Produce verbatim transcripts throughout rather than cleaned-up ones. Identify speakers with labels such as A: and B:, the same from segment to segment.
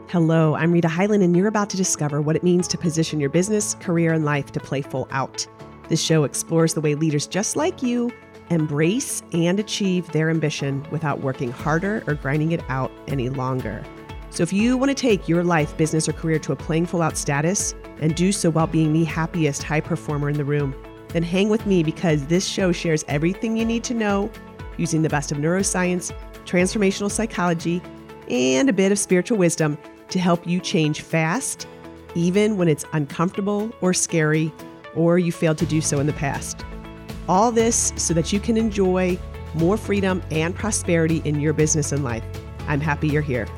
A: Hello, I'm Rita Hyland, and you're about to discover what it means to position your business, career, and life to play full out. This show explores the way leaders just like you embrace and achieve their ambition without working harder or grinding it out any longer. So if you want to take your life, business, or career to a playing full out status and do so while being the happiest high performer in the room, then hang with me because this show shares everything you need to know using the best of neuroscience, transformational psychology, and a bit of spiritual wisdom to help you change fast, even when it's uncomfortable or scary, or you failed to do so in the past. All this so that you can enjoy more freedom and prosperity in your business and life. I'm happy you're here.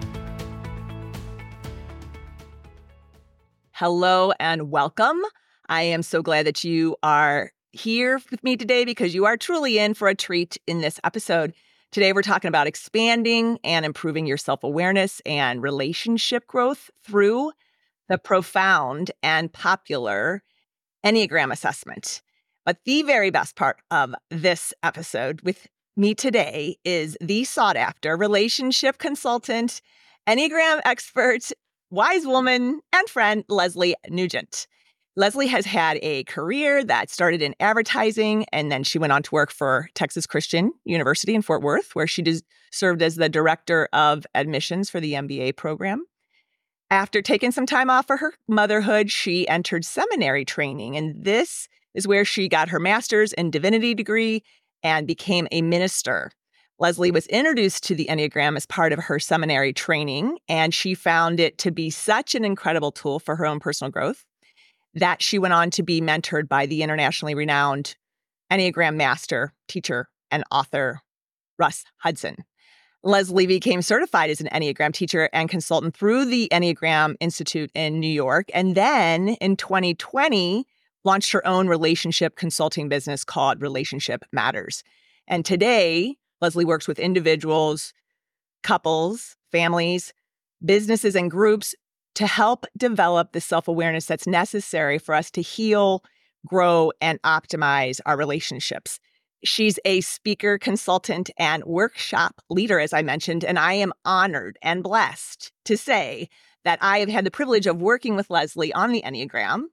B: Hello and welcome. I am so glad that you are here with me today because you are truly in for a treat in this episode. Today, we're talking about expanding and improving your self-awareness and relationship growth through the profound and popular Enneagram assessment. But the very best part of this episode with me today is the sought-after relationship consultant, Enneagram expert, wise woman, and friend, Leslie Nugent. Leslie has had a career that started in advertising, and then she went on to work for Texas Christian University in Fort Worth, where she des- served as the director of admissions for the M B A program. After taking some time off for her motherhood, she entered seminary training, and this is where she got her master's in divinity degree and became a minister. Leslie was introduced to the Enneagram as part of her seminary training, and she found it to be such an incredible tool for her own personal growth that she went on to be mentored by the internationally renowned Enneagram master, teacher, and author, Russ Hudson. Leslie became certified as an Enneagram teacher and consultant through the Enneagram Institute in New York, and then in twenty twenty, launched her own relationship consulting business called Relationship Matters. And today, Leslie works with individuals, couples, families, businesses, and groups to help develop the self-awareness that's necessary for us to heal, grow, and optimize our relationships. She's a speaker, consultant, and workshop leader, as I mentioned, and I am honored and blessed to say that I have had the privilege of working with Leslie on the Enneagram,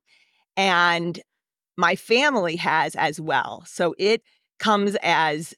B: and my family has as well. So it comes as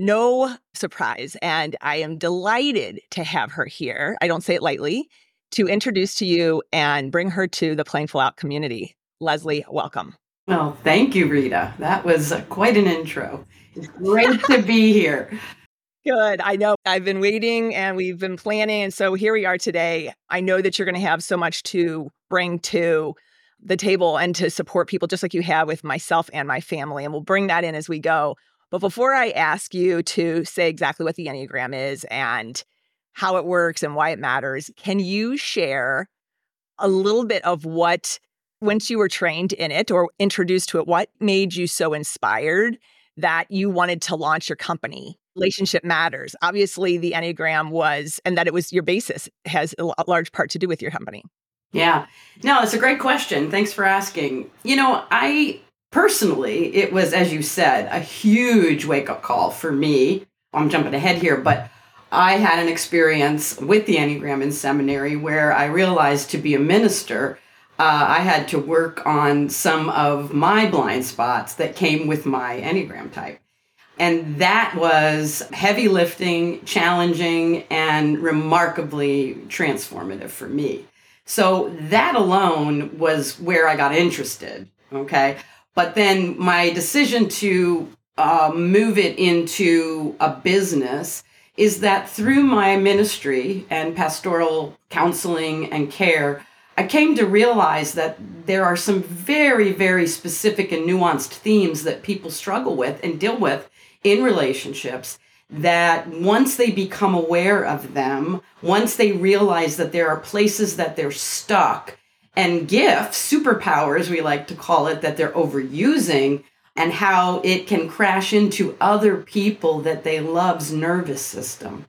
B: no surprise, and I am delighted to have her here. I don't say it lightly. To introduce to you and bring her to the Playing Full Out community. Leslie, welcome.
C: Well, thank you, Rita. That was uh, quite an intro. It's great to be here.
B: Good. I know I've been waiting and we've been planning. And so here we are today. I know that you're going to have so much to bring to the table and to support people just like you have with myself and my family. And we'll bring that in as we go. But before I ask you to say exactly what the Enneagram is and how it works and why it matters, can you share a little bit of what, once you were trained in it or introduced to it, what made you so inspired that you wanted to launch your company? Relationship Matters. Obviously, the Enneagram was, and that it was your basis, has a large part to do with your company.
C: Yeah. No, it's a great question. Thanks for asking. You know, I personally, it was, as you said, a huge wake-up call for me. I'm jumping ahead here, but I had an experience with the Enneagram in seminary where I realized to be a minister, uh, I had to work on some of my blind spots that came with my Enneagram type. And that was heavy lifting, challenging, and remarkably transformative for me. So that alone was where I got interested, okay? But then my decision to uh, move it into a business is that through my ministry and pastoral counseling and care, I came to realize that there are some very, very specific and nuanced themes that people struggle with and deal with in relationships, that once they become aware of them, once they realize that there are places that they're stuck, and gifts, superpowers, we like to call it, that they're overusing, and how it can crash into other people that they love's nervous system.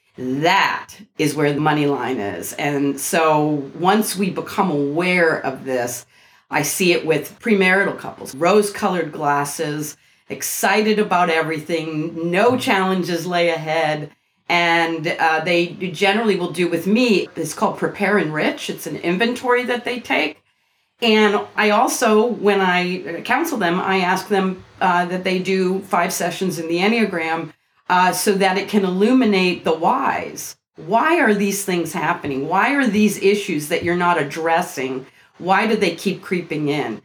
C: That is where the money line is. And so once we become aware of this, I see it with premarital couples, rose-colored glasses, excited about everything, no challenges lay ahead. And uh, they generally will do with me, it's called Prepare Enrich. It's an inventory that they take. And I also, when I counsel them, I ask them uh, that they do five sessions in the Enneagram uh, so that it can illuminate the whys. Why are these things happening? Why are these issues that you're not addressing? Why do they keep creeping in?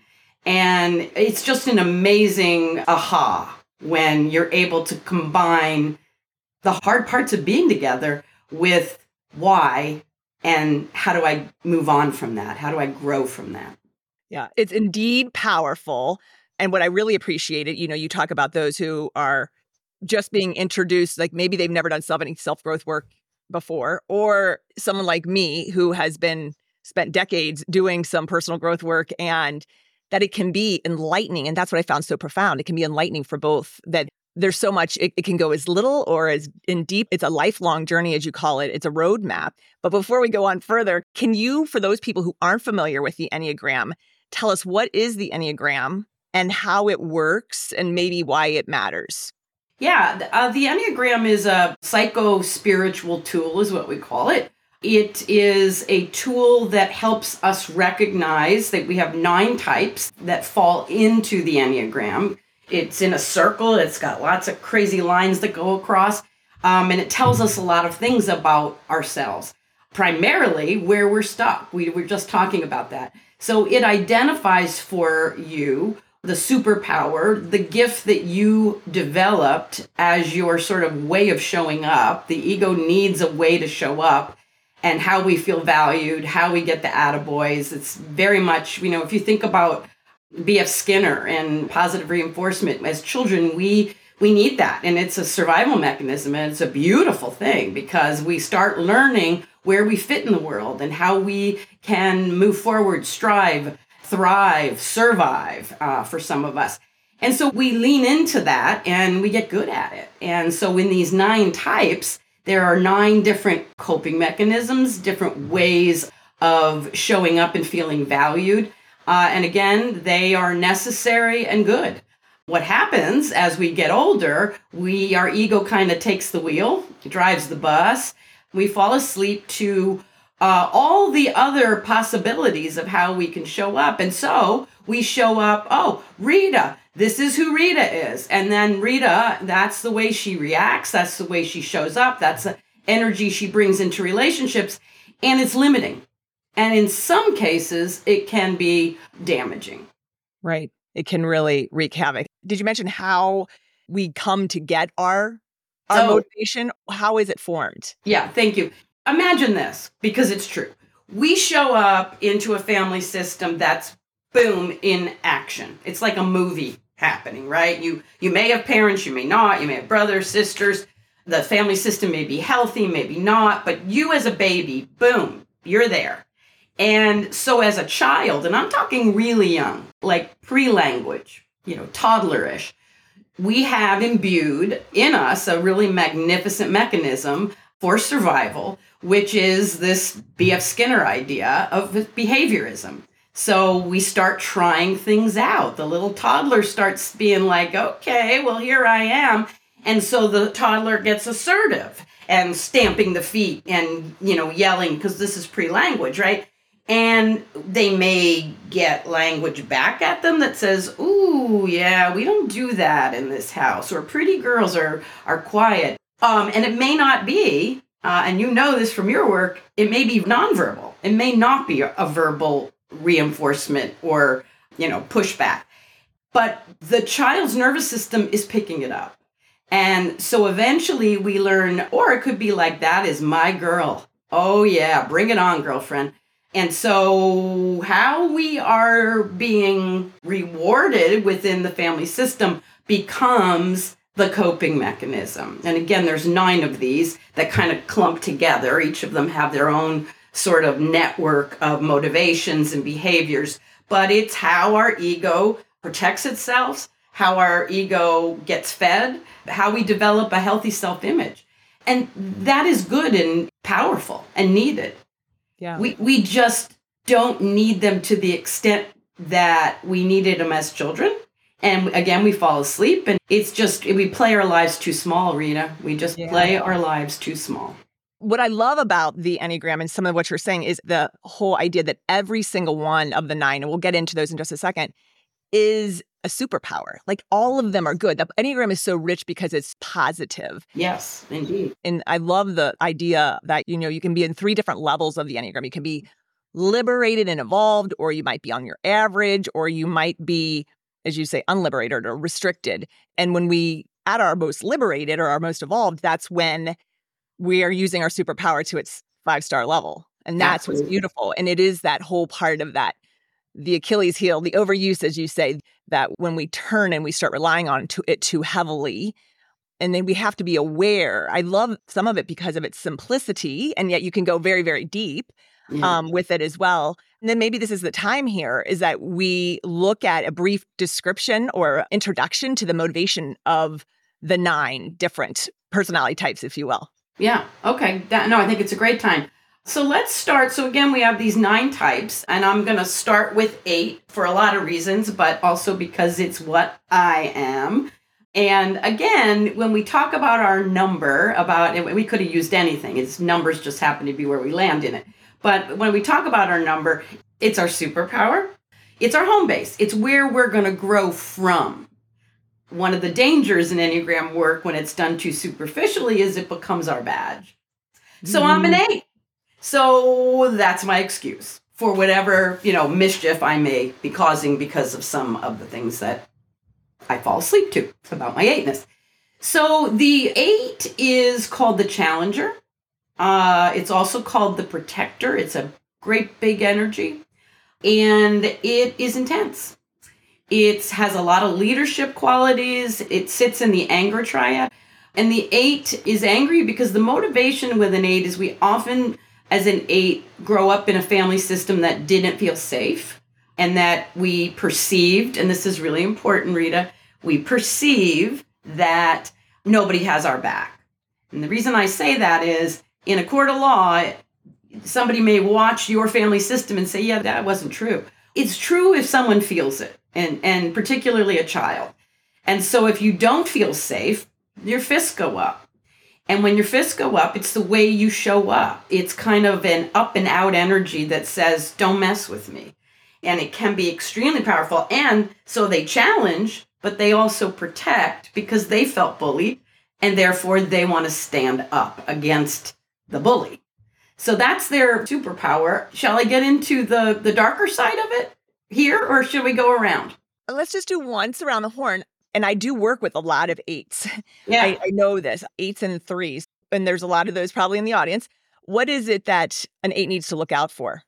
C: And it's just an amazing aha when you're able to combine the hard parts of being together with why and how do I move on from that? How do I grow from that?
B: Yeah, it's indeed powerful. And what I really appreciated, you know, you talk about those who are just being introduced, like maybe they've never done self any self-growth work before, or someone like me who has been spent decades doing some personal growth work, and that it can be enlightening. And that's what I found so profound. It can be enlightening for both, that there's so much, it, it can go as little or as in deep. It's a lifelong journey, as you call it. It's a roadmap. But before we go on further, can you, for those people who aren't familiar with the Enneagram, tell us what is the Enneagram and how it works and maybe why it matters?
C: Yeah, uh, the Enneagram is a psycho-spiritual tool, is what we call it. It is a tool that helps us recognize that we have nine types that fall into the Enneagram. It's in a circle. It's got lots of crazy lines that go across. Um, and it tells us a lot of things about ourselves, primarily where we're stuck. We were just talking about that. So it identifies for you the superpower, the gift that you developed as your sort of way of showing up. The ego needs a way to show up, and how we feel valued, how we get the attaboys. It's very much, you know, if you think about B F Skinner and positive reinforcement, as children, we we need that. And it's a survival mechanism. And it's a beautiful thing because we start learning where we fit in the world and how we can move forward, strive, thrive, survive uh, for some of us. And so we lean into that and we get good at it. And so in these nine types, there are nine different coping mechanisms, different ways of showing up and feeling valued. Uh, and again, they are necessary and good. What happens as we get older, we our ego kind of takes the wheel, drives the bus. We fall asleep to uh, all the other possibilities of how we can show up. And so we show up, oh, Rita, this is who Rita is. And then Rita, that's the way she reacts. That's the way she shows up. That's the energy she brings into relationships. And it's limiting. And in some cases, it can be damaging.
B: Right. It can really wreak havoc. Did you mention how we come to get our, our
C: So-
B: motivation? How is it formed?
C: Yeah, thank you. Imagine this, because it's true. We show up into a family system that's, boom, in action. It's like a movie happening, right? You you may have parents, you may not. You may have brothers, sisters. The family system may be healthy, maybe not. But you as a baby, boom, you're there. And so as a child, and I'm talking really young, like pre-language, you know, toddlerish, we have imbued in us a really magnificent mechanism for survival, which is this B F Skinner idea of behaviorism. So we start trying things out. The little toddler starts being like, okay, well, here I am. And so the toddler gets assertive and stamping the feet and, you know, yelling, because this is pre-language, right? And they may get language back at them that says, ooh, yeah, we don't do that in this house. Or pretty girls are, are quiet. Um, and it may not be, uh, and you know this from your work, it may be nonverbal. It may not be a, a verbal reinforcement or, you know, pushback. But the child's nervous system is picking it up. And so eventually we learn, or it could be like, that is my girl. Oh, yeah, bring it on, girlfriend. And so how we are being rewarded within the family system becomes the coping mechanism. And again, there's nine of these that kind of clump together. Each of them have their own sort of network of motivations and behaviors. But it's how our ego protects itself, how our ego gets fed, how we develop a healthy self-image. And that is good and powerful and needed.
B: Yeah.
C: We we just don't need them to the extent that we needed them as children. And again, we fall asleep, and it's just, we play our lives too small, Rita. We just yeah. play our lives too small.
B: What I love about the Enneagram and some of what you're saying is the whole idea that every single one of the nine, and we'll get into those in just a second, is a superpower. Like all of them are good. The Enneagram is so rich because it's positive.
C: Yes, indeed.
B: And I love the idea that, you know, you can be in three different levels of the Enneagram. You can be liberated and evolved, or you might be on your average, or you might be, as you say, unliberated or restricted. And when we at our most liberated or our most evolved, that's when we are using our superpower to its five-star level. And that's Absolutely. What's beautiful. And it is that whole part of that, the Achilles heel, the overuse, as you say, that when we turn and we start relying on to it too heavily, and then we have to be aware. I love some of it because of its simplicity, and yet you can go very, very deep yeah. um, with it as well. And then maybe this is the time here, is that we look at a brief description or introduction to the motivation of the nine different personality types, if you will.
C: Yeah. Okay. That, no, I think it's a great time. So let's start. So again, we have these nine types, and I'm going to start with eight for a lot of reasons, but also because it's what I am. And again, when we talk about our number, about we could have used anything. It's numbers just happen to be where we land in it. But when we talk about our number, it's our superpower. It's our home base. It's where we're going to grow from. One of the dangers in Enneagram work when it's done too superficially is it becomes our badge. So mm. I'm an eight. So that's my excuse for whatever, you know, mischief I may be causing because of some of the things that I fall asleep to about my eightness. So the eight is called the challenger. Uh, it's also called the protector. It's a great big energy, and it is intense. It has a lot of leadership qualities. It sits in the anger triad. And the eight is angry because the motivation with an eight is we often, as an eight, grow up in a family system that didn't feel safe and that we perceived, and this is really important, Rita, we perceive that nobody has our back. And the reason I say that is in a court of law, somebody may watch your family system and say, yeah, that wasn't true. It's true if someone feels it, and, and particularly a child. And so if you don't feel safe, your fists go up. And when your fists go up, it's the way you show up. It's kind of an up and out energy that says, don't mess with me. And it can be extremely powerful. And so they challenge, but they also protect because they felt bullied. And therefore they want to stand up against the bully. So that's their superpower. Shall I get into the, the darker side of it here, or should we go around?
B: Let's just do once around the horn. And I do work with a lot of eights.
C: Yeah.
B: I, I know this, eights and threes. And there's a lot of those probably in the audience. What is it that an eight needs to look out for?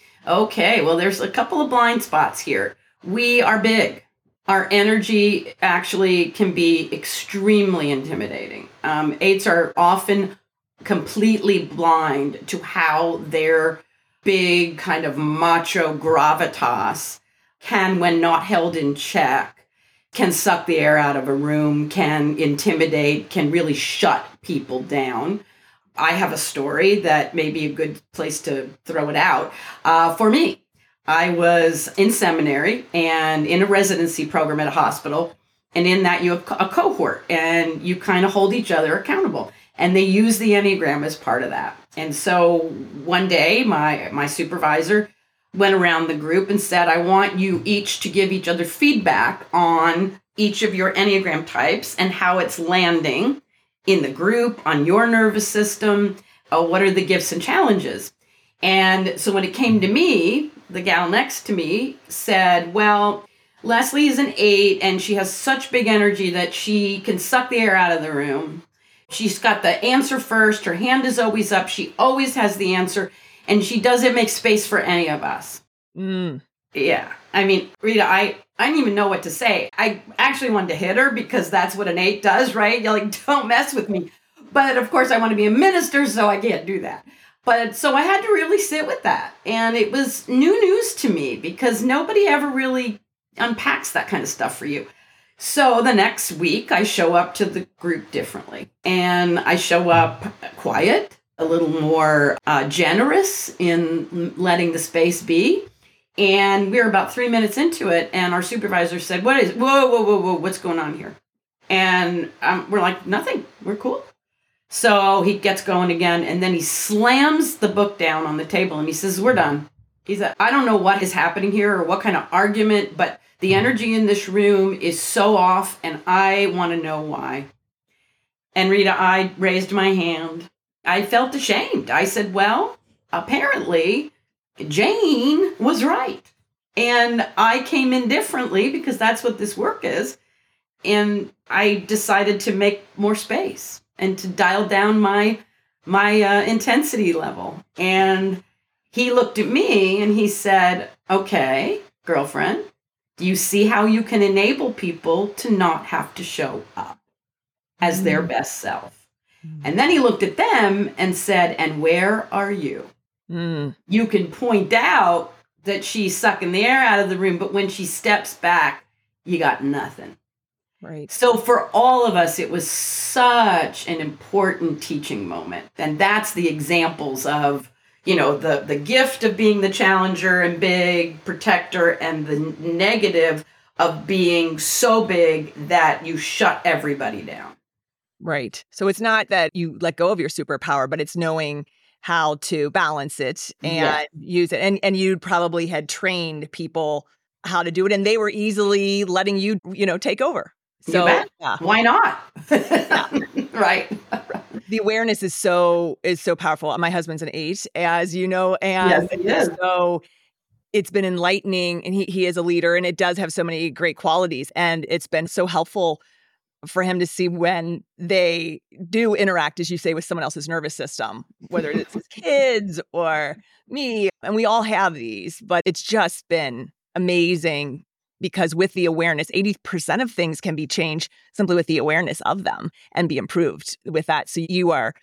C: Okay, well, there's a couple of blind spots here. We are big. Our energy actually can be extremely intimidating. Um, eights are often completely blind to how their big kind of macho gravitas can, when not held in check, can suck the air out of a room, can intimidate, can really shut people down. I have a story that may be a good place to throw it out. Uh, for me, I was in seminary and in a residency program at a hospital. And in that, you have a cohort and you kind of hold each other accountable. And they use the Enneagram as part of that. And so one day, my, my supervisor went around the group and said, I want you each to give each other feedback on each of your Enneagram types and how it's landing in the group, on your nervous system. Uh, what are the gifts and challenges? And so when it came to me, the gal next to me said, well, Leslie is an eight and she has such big energy that she can suck the air out of the room. She's got the answer first. Her hand is always up. She always has the answer. And she doesn't make space for any of us.
B: Mm.
C: Yeah. I mean, Rita, I, I didn't even know what to say. I actually wanted to hit her because that's what an eight does, right? You're like, don't mess with me. But of course, I want to be a minister, so I can't do that. But so I had to really sit with that. And it was new news to me because nobody ever really unpacks that kind of stuff for you. So the next week, I show up to the group differently. And I show up quiet, a little more uh, generous in letting the space be. And we were about three minutes into it, and our supervisor said, what is, whoa, whoa, whoa, whoa, what's going on here? And um, we're like, nothing, we're cool. So he gets going again, and then he slams the book down on the table, and he says, we're done. He said, I don't know what is happening here or what kind of argument, but the energy in this room is so off, and I want to know why. And Rita, I raised my hand. I felt ashamed. I said, well, apparently Jane was right. And I came in differently because that's what this work is. And I decided to make more space and to dial down my my uh, intensity level. And he looked at me and he said, okay, girlfriend, do you see how you can enable people to not have to show up as mm. their best self? Mm. And then he looked at them and said, and where are you? Mm. You can point out that she's sucking the air out of the room, but when she steps back, you got nothing.
B: Right.
C: So for all of us, it was such an important teaching moment. And that's the examples of, you know, the, the gift of being the challenger and big protector, and the negative of being so big that you shut everybody down.
B: Right. So it's not that you let go of your superpower, but it's knowing how to balance it and yeah. use it. And and you probably had trained people how to do it, and they were easily letting you, you know, take over. So
C: yeah. Why not?
B: yeah.
C: Right.
B: The awareness is so is so powerful. My husband's an eight, as you know, and
C: yes,
B: so it's been enlightening. And he he is a leader, and it does have so many great qualities. And it's been so helpful for him to see when they do interact, as you say, with someone else's nervous system, whether it's his kids or me. And we all have these, but it's just been amazing because with the awareness, eighty percent of things can be changed simply with the awareness of them and be improved with that. So you are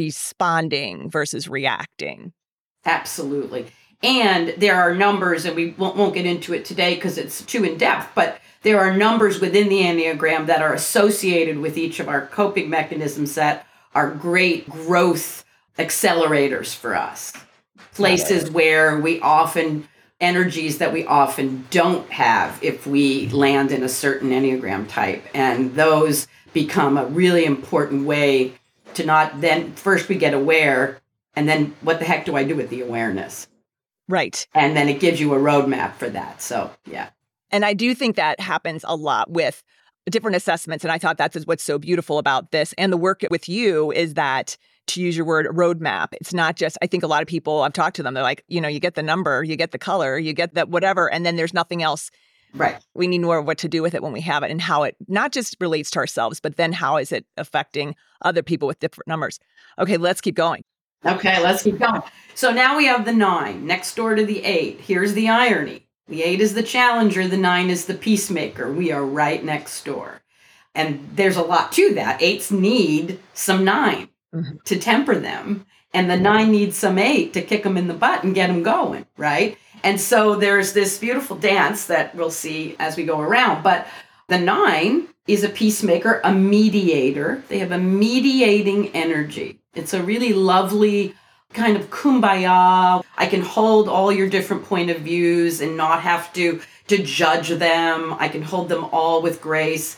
B: responding versus reacting.
C: Absolutely. And there are numbers, and we won't, won't get into it today because it's too in depth, but there are numbers within the Enneagram that are associated with each of our coping mechanisms that are great growth accelerators for us. Places where we often, energies that we often don't have if we land in a certain Enneagram type. And those become a really important way to not then, first we get aware, and then what the heck do I do with the awareness?
B: Right.
C: And then it gives you a roadmap for that. So, yeah.
B: And I do think that happens a lot with different assessments. And I thought that's what's so beautiful about this. And the work with you is that, to use your word, roadmap. It's not just, I think a lot of people, I've talked to them, they're like, you know, you get the number, you get the color, you get that whatever, and then there's nothing else.
C: Right.
B: We need more of what to do with it when we have it, and how it not just relates to ourselves, but then how is it affecting other people with different numbers. Okay, let's keep going.
C: Okay, let's keep going. So now we have the nine next door to the eight. Here's the irony. The eight is the challenger. The nine is the peacemaker. We are right next door. And there's a lot to that. Eights need some nine mm-hmm. to temper them. And the nine needs some eight to kick them in the butt and get them going, right? And so there's this beautiful dance that we'll see as we go around. But the nine is a peacemaker, a mediator. They have a mediating energy. It's a really lovely kind of kumbaya. I can hold all your different point of views and not have to, to judge them. I can hold them all with grace.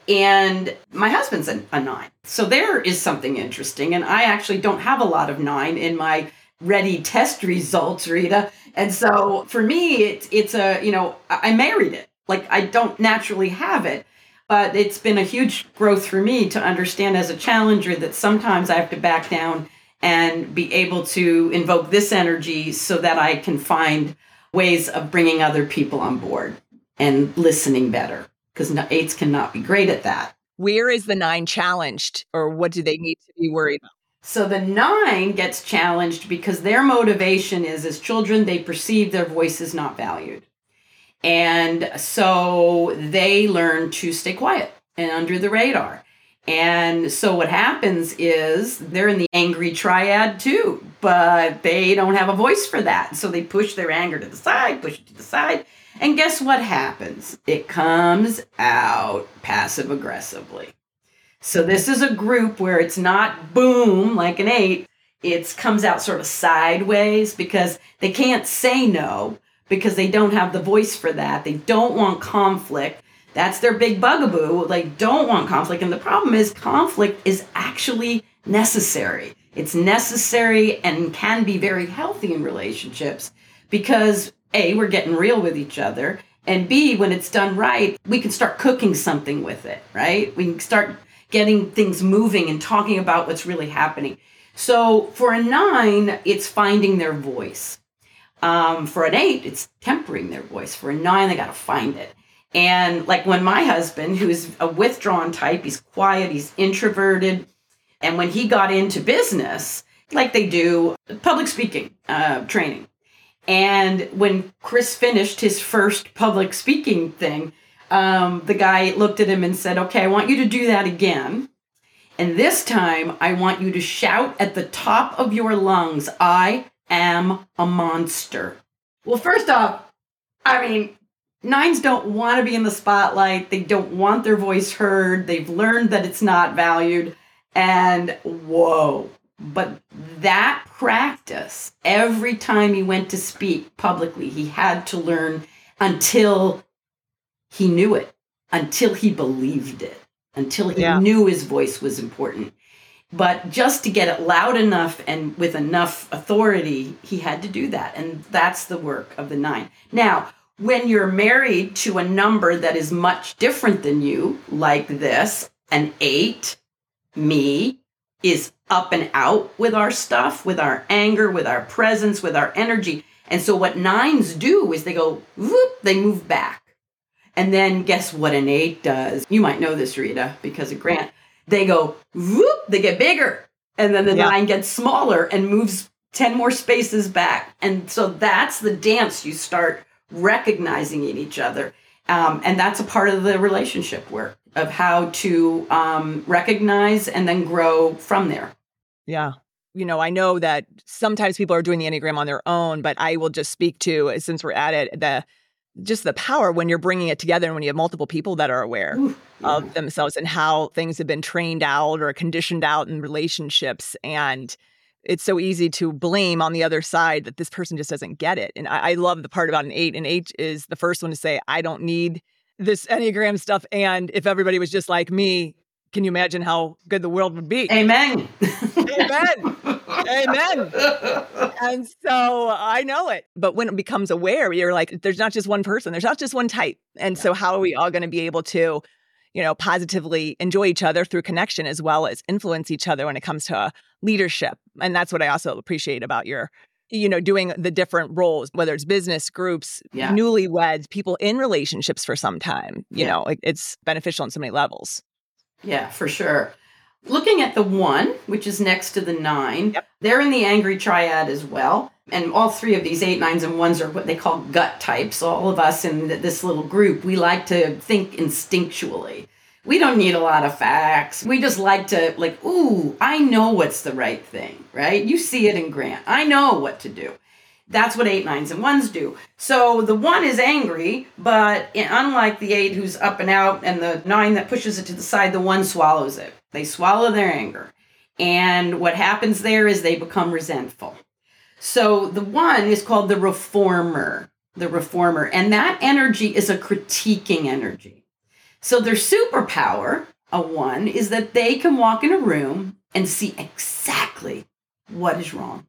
C: And my husband's a, a nine. So there is something interesting. And I actually don't have a lot of nine in my ready test results, Rita. And so for me, it's, it's a, you know, I married it. Like I don't naturally have it. But it's been a huge growth for me to understand as a challenger that sometimes I have to back down and be able to invoke this energy so that I can find ways of bringing other people on board and listening better, because eights cannot be great at that.
B: Where is the nine challenged, or what do they need to be worried about?
C: So the nine gets challenged because their motivation is, as children, they perceive their voice is not valued. And so they learn to stay quiet and under the radar. And so what happens is they're in the angry triad too, but they don't have a voice for that. So they push their anger to the side, push it to the side. And guess what happens? It comes out passive aggressively. So this is a group where it's not boom like an eight. It comes out sort of sideways because they can't say no, because they don't have the voice for that. They don't want conflict. That's their big bugaboo. They don't want conflict. And the problem is conflict is actually necessary. It's necessary and can be very healthy in relationships because A, we're getting real with each other. And B, when it's done right, we can start cooking something with it, right? We can start getting things moving and talking about what's really happening. So for a nine, it's finding their voice. Um, for an eight, it's tempering their voice. For a nine, they got to find it. And like when my husband, who is a withdrawn type, he's quiet, he's introverted. And when he got into business, like they do, public speaking uh, training. And when Chris finished his first public speaking thing, um, the guy looked at him and said, okay, I want you to do that again. And this time, I want you to shout at the top of your lungs, I am a monster. Well, first off, I mean, nines don't want to be in the spotlight. They don't want their voice heard. They've learned that it's not valued. And whoa. But that practice, every time he went to speak publicly, he had to learn until he knew it, until he believed it, until he yeah. knew his voice was important. But just to get it loud enough and with enough authority, he had to do that. And that's the work of the nine. Now, when you're married to a number that is much different than you, like this, an eight, me, is up and out with our stuff, with our anger, with our presence, with our energy. And so what nines do is they go, whoop, they move back. And then guess what an eight does? You might know this, Rita, because of Grant. They go, whoop, they get bigger. And then the yeah. nine gets smaller and moves ten more spaces back. And so that's the dance you start recognizing in each other. Um, and that's a part of the relationship work of how to um, recognize and then grow from there.
B: Yeah. You know, I know that sometimes people are doing the Enneagram on their own, but I will just speak to, since we're at it, the just the power when you're bringing it together and when you have multiple people that are aware Ooh, yeah. of themselves and how things have been trained out or conditioned out in relationships. And it's so easy to blame on the other side that this person just doesn't get it. And I, I love the part about an eight. An eight is the first one to say, I don't need this Enneagram stuff. And if everybody was just like me, can you imagine how good the world would be?
C: Amen.
B: Amen. Amen. And so I know it. But when it becomes aware, you're like, there's not just one person. There's not just one type. And yeah. so how are we all going to be able to, you know, positively enjoy each other through connection as well as influence each other when it comes to uh, leadership? And that's what I also appreciate about your, you know, doing the different roles, whether it's business, groups, yeah. newlyweds, people in relationships for some time. You yeah. know, it, it's beneficial on so many levels.
C: Yeah, for sure. Looking at the one, which is next to the nine,
B: yep.
C: they're in the angry triad as well. And all three of these eight, nines, and ones are what they call gut types. All of us in this little group, we like to think instinctually. We don't need a lot of facts. We just like to like, ooh, I know what's the right thing, right? You see it in Grant. I know what to do. That's what eight, nines, and ones do. So the one is angry, but unlike the eight who's up and out and the nine that pushes it to the side, the one swallows it. They swallow their anger. And what happens there is they become resentful. So the one is called the reformer, the reformer. And that energy is a critiquing energy. So their superpower, a one, is that they can walk in a room and see exactly what is wrong.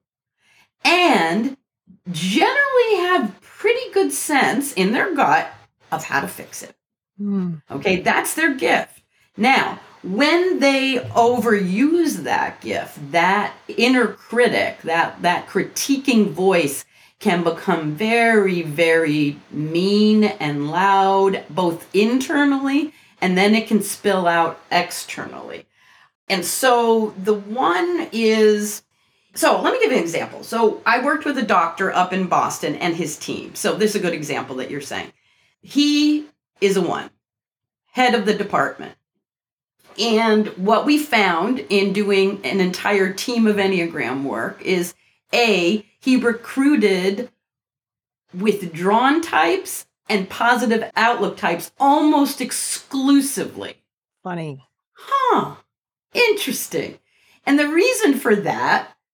C: And generally have pretty good sense in their gut of how to fix it. Mm. Okay, that's their gift. Now, when they overuse that gift, that inner critic, that, that critiquing voice can become very, very mean and loud, both internally, and then it can spill out externally. And so the one is... So let me give you an example. So I worked with a doctor up in Boston and his team. So this is a good example that you're saying. He is a one, head of the department. And what we found in doing an entire team of Enneagram work is, A, he recruited withdrawn types and positive outlook types almost exclusively.
B: Funny.
C: Huh. Interesting. And the reason for that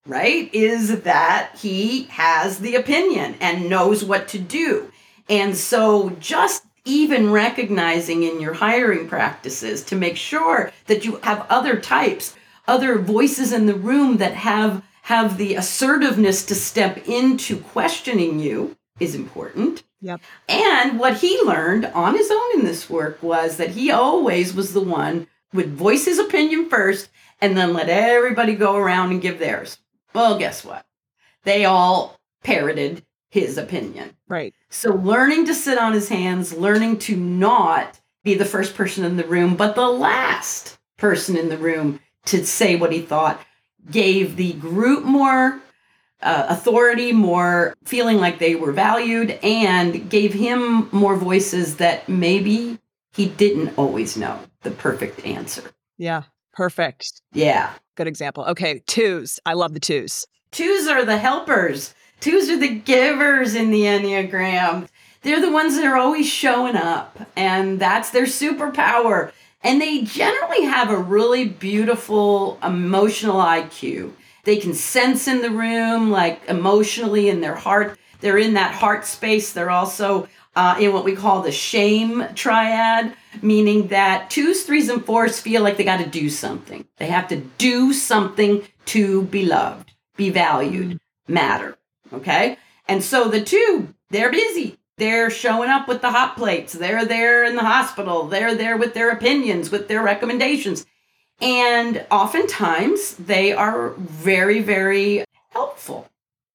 C: right, is that he has the opinion and knows what to do. And so just even recognizing in your hiring practices to make sure that you have other types, other voices in the room that have, have the assertiveness to step into questioning you is important.
B: Yep.
C: And what he learned on his own in this work was that he always was the one who would voice his opinion first and then let everybody go around and give theirs. Well, guess what? They all parroted his opinion.
B: Right.
C: So learning to sit on his hands, learning to not be the first person in the room, but the last person in the room to say what he thought, gave the group more uh, authority, more feeling like they were valued, and gave him more voices that maybe he didn't always know the perfect answer.
B: Yeah. Perfect.
C: Yeah.
B: Good example. Okay. Twos. I love the twos.
C: Twos are the helpers. Twos are the givers in the Enneagram. They're the ones that are always showing up, and that's their superpower. And they generally have a really beautiful emotional I Q. They can sense in the room, like emotionally in their heart. They're in that heart space. They're also uh, in what we call the shame triad, meaning that twos, threes, and fours feel like they got to do something. They have to do something to be loved, be valued, matter. Okay? And so the two, they're busy. They're showing up with the hot plates. They're there in the hospital. They're there with their opinions, with their recommendations. And oftentimes they are very, very helpful.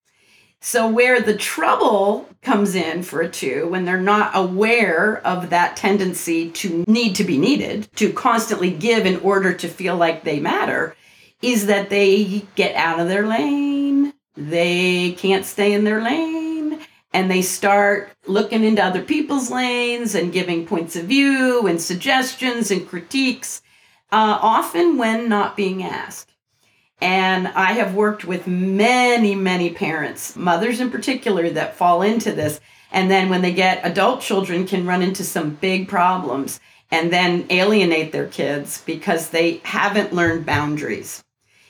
C: So where the trouble comes in for a two, when they're not aware of that tendency to need to be needed, to constantly give in order to feel like they matter, is that they get out of their lane. They can't stay in their lane, and they start looking into other people's lanes and giving points of view and suggestions and critiques, uh, often when not being asked. And I have worked with many, many parents, mothers in particular, that fall into this. And then when they get adult children, can run into some big problems and then alienate their kids because they haven't learned boundaries.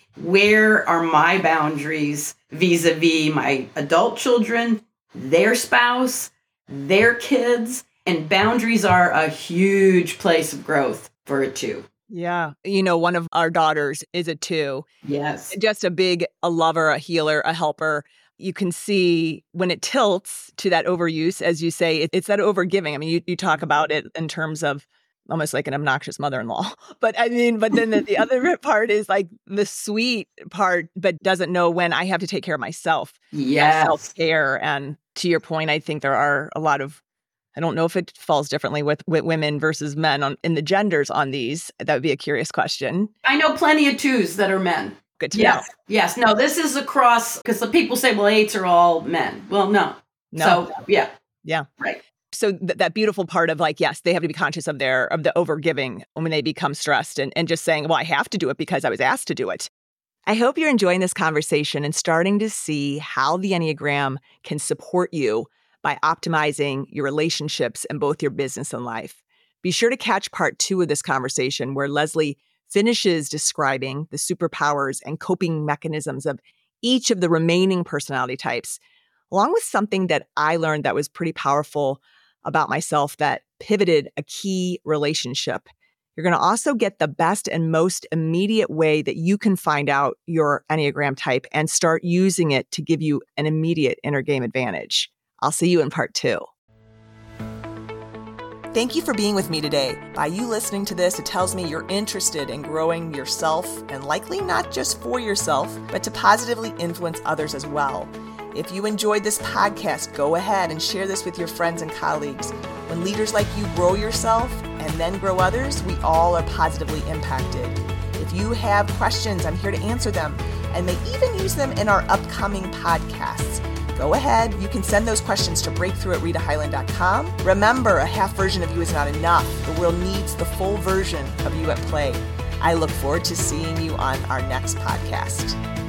C: Where are my boundaries vis-a-vis my adult children, their spouse, their kids? And boundaries are a huge place of growth for a two.
B: Yeah. You know, one of our daughters is a two.
C: Yes.
B: Just a big, a lover, a healer, a helper. You can see when it tilts to that overuse, as you say, it, it's that overgiving. I mean, you, you talk about it in terms of almost like an obnoxious mother-in-law. But I mean, but then the, the other part is like the sweet part, but doesn't know when I have to take care of myself.
C: Yes.
B: Self-care. And to your point, I think there are a lot of, I don't know if it falls differently with, with women versus men on in the genders on these. That would be a curious question.
C: I know plenty of twos that are men.
B: Good to
C: yes.
B: know.
C: Yes. No, this is across, because the people say, well, eights are all men. Well, no.
B: No.
C: So, yeah.
B: Yeah.
C: Right.
B: So th- that beautiful part of like, yes, they have to be conscious of their, of the overgiving when they become stressed and, and just saying, well, I have to do it because I was asked to do it. I hope you're enjoying this conversation and starting to see how the Enneagram can support you by optimizing your relationships in both your business and life. Be sure to catch part two of this conversation where Leslie finishes describing the superpowers and coping mechanisms of each of the remaining personality types, along with something that I learned that was pretty powerful about myself that pivoted a key relationship. You're going to also get the best and most immediate way that you can find out your Enneagram type and start using it to give you an immediate inner game advantage. I'll see you in part two. Thank you for being with me today. By you listening to this, it tells me you're interested in growing yourself and likely not just for yourself, but to positively influence others as well. If you enjoyed this podcast, go ahead and share this with your friends and colleagues. When leaders like you grow yourself and then grow others, we all are positively impacted. If you have questions, I'm here to answer them and may even use them in our upcoming podcasts. Go ahead. You can send those questions to breakthrough at rita highland dot com. Remember, a half version of you is not enough. The world needs the full version of you at play. I look forward to seeing you on our next podcast.